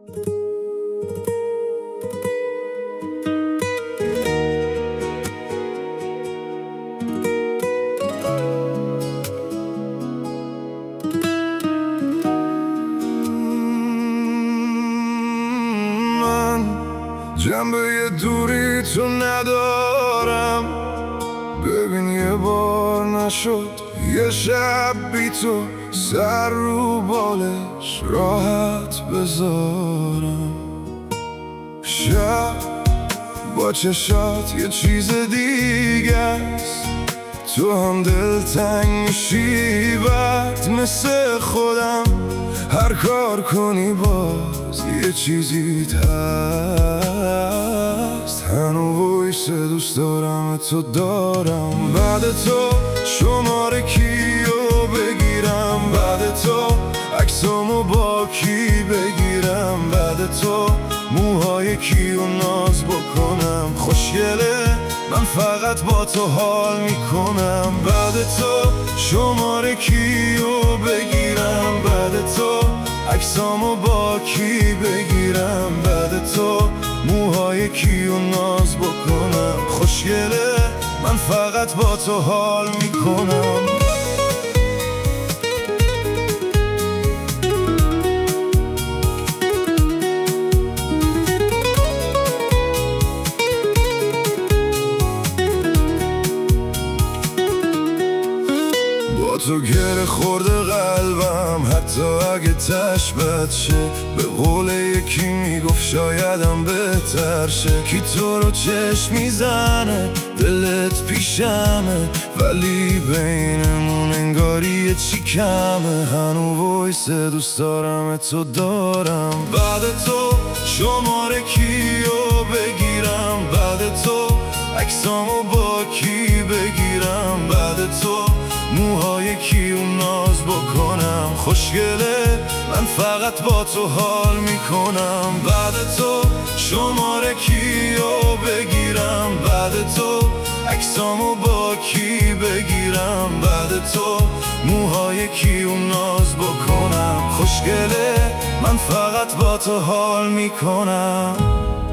جنبه دوری تو ندارم، ببین یه بار نشد یه شب بی تو سر رو بالش راحت بذارم. شب با چشات یه چیز دیگه است، تو هم دلتنگ میشی بعد مثل خودم هر کار کنی باز یه چیزی هست. هنو ویسه دوست دارم تو دارم، بعد تو شماره کیو بگیرم، بعد تو عکسامو با کی بگیرم، بعد تو موهای کیو ناز بکنم. خوشگله من فقط با تو حال میکنم، بعد تو شماره کیو بگیرم، بعد تو عکسامو با کی بگیرم، بعد تو موهای کیو ناز بکنم. خوشگله من فقط با تو حال میکنم. تو گره خورده قلبم، حتی اگه تش بد شه. به قول یکی میگفت شایدم بهتر شه. کی تو رو چشم میزنه دلت پیشمه، ولی بینمون انگاری چی کمه. هنو ویسه دوست دارم تو دارم، بعد تو شماره کیو بگیرم، بعد تو عکسامو با کی بگیرم، بعد تو موهای کیو ناز بکنم. خوشگله من فقط با تو حال میکنم، بعد تو شماره کیو بگیرم، بعد تو عکسامو با کی بگیرم، بعد تو موهای کیو ناز بکنم. خوشگله من فقط با تو حال میکنم.